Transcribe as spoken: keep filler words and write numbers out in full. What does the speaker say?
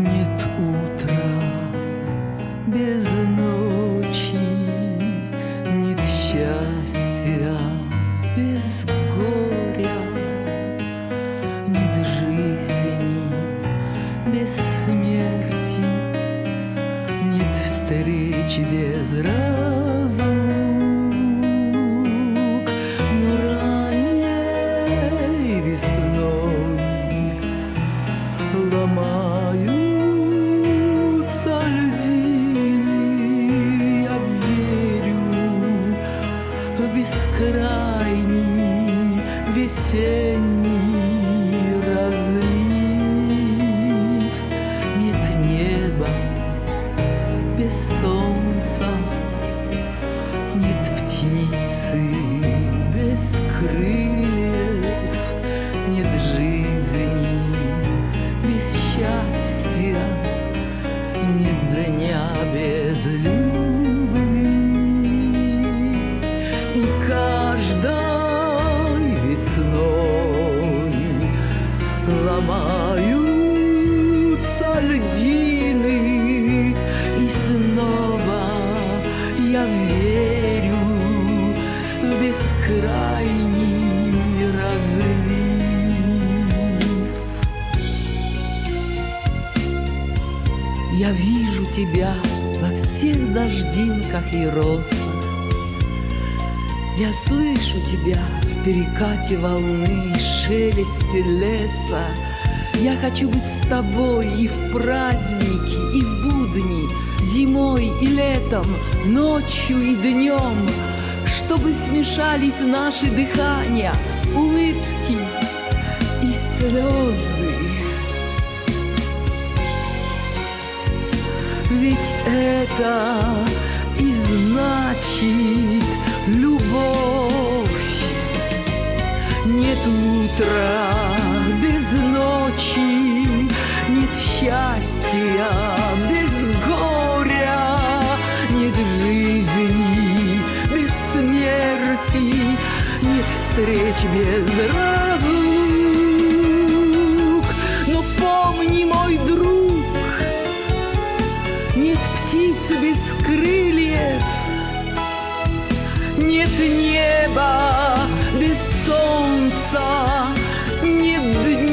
Нет утра без ночи, нет счастья без горя, нет жизни без смерти, нет встречи без разлук. Но ранней весной ломаются льдины. Я верю в бескрайний весенний разлив. Нет неба без солнца, нет птицы без крыльев, нет жизни без счастья, нет дня без любви. И каждой весной ломаются льдины, и снова я верю в бескрайний разлив. Я вижу тебя во всех дождинках и росах. Я слышу тебя в перекате волны и шелесте леса. Я хочу быть с тобой и в праздники, и в будни, зимой и летом, ночью и днем, чтобы смешались наши дыхания, улыбки и слезы. Ведь это и значит любовь. Нет утра без ночи, нет счастья без горя, нет жизни без смерти, нет встреч без разлук. Но помни, мой друг, нет птицы без крыльев, нет неба без солнца, нет дня